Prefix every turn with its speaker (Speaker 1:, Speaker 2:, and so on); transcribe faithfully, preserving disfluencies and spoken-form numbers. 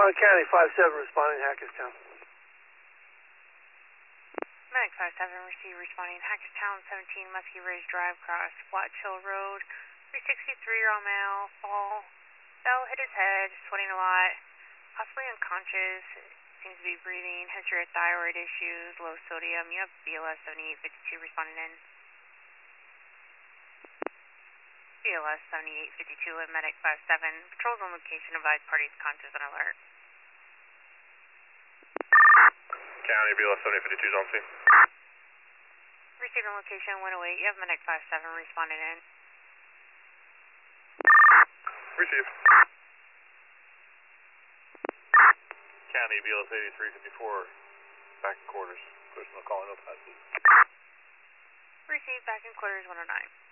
Speaker 1: John County, five seven responding, Hackettstown.
Speaker 2: Medic five seven, receive responding, Hackettstown, seventeen Muskie Ridge Drive, cross Watch Hill Road, three sixty-three raw male, fall, fell, hit his head, sweating a lot, possibly unconscious, seems to be breathing, history of thyroid issues, low sodium. You have B L S seventy-eight fifty-two responding in. B L S seventy-eight fifty-two and Medic five seven, patrols on location, advise parties conscious and alert.
Speaker 3: County, B L S seventy-eight fifty-two, zone C.
Speaker 2: Receiving location one oh eight, you have Medic five seven responding in.
Speaker 3: Receive. County, B L S eighty-three fifty-four, back in quarters. Personal calling up passes.
Speaker 2: Receive back in quarters one oh nine.